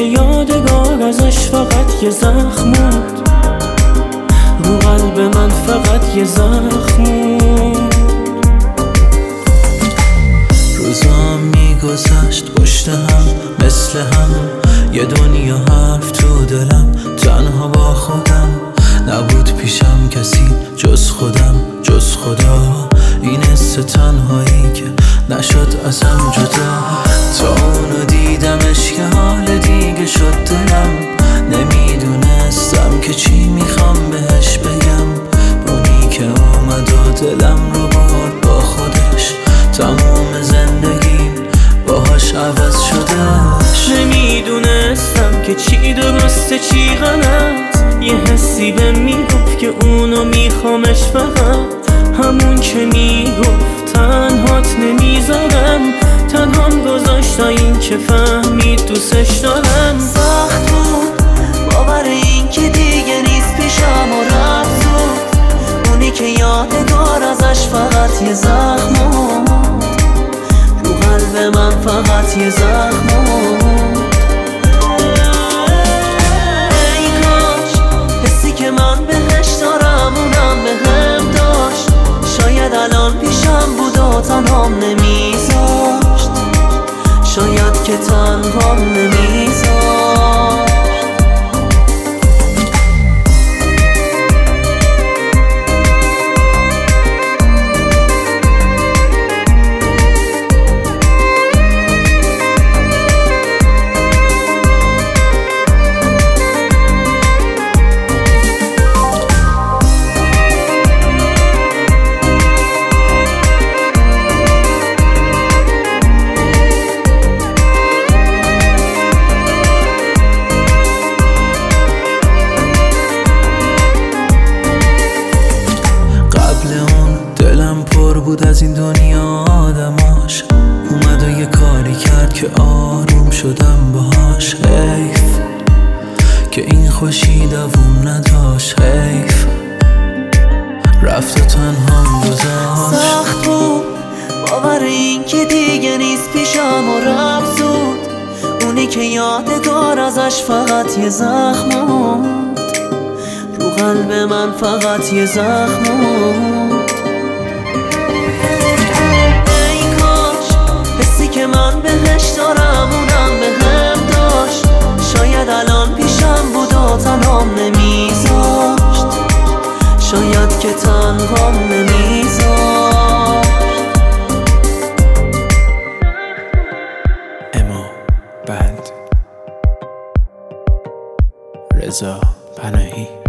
که یادگار ازش فقط یه زخم بود، رو قلب من فقط یه زخم بود. روزام میگذشت پشت هم مثل هم، یه دنیا حرف تو دلم، تنها با خودم، نبود پیشم کسی جز خودم جز خدا. این حس تنهایی که نشد ازم جدا، تا اونو دیدمش که حال دیگه شد دلم. نمیدونستم که چی میخوام بهش بگم، اونی که اومد و دلم رو برد با خودش، تموم زندگیم باهاش عوض شدهش. نمیدونستم که چی درسته چی غلط، یه حسی به میگفت که اونو میخوامش، فقط همون که میگفت تنهات نمیذارم، تنهام گذاشت تا این که فهمید دوستش دارم. سخت بود باور این که دیگه نیست پیشم و رفت زود، اونی که یادگار ازش فقط یه زخم بود، رو قلب من فقط یه زخم بود. ای کاش حسی که من بهش دارم اونم بهم داشت، شاید الان پیشم بود و تنهام نمیذاشت، شاید که تنهام نمیذاشت. دلم پر بود از این دنیا آدماش، اومد و یه کاری کرد که آروم شدم باهاش. حیف که این خوشی دووم نداشت، حیف رفت و تنهام گذاشت. سخت بود باور این که دیگه نیست پیشم و رفت زود، اونی که یادگار ازش فقط یه زخم بود، رو قلب من فقط یه زخم بود. که من بهش دارم اونم بهم داشت، شاید الان پیشم بود و تنهام نمیذاشت، شاید که تنهام نمیذاشت. اما بند رضا پناهی.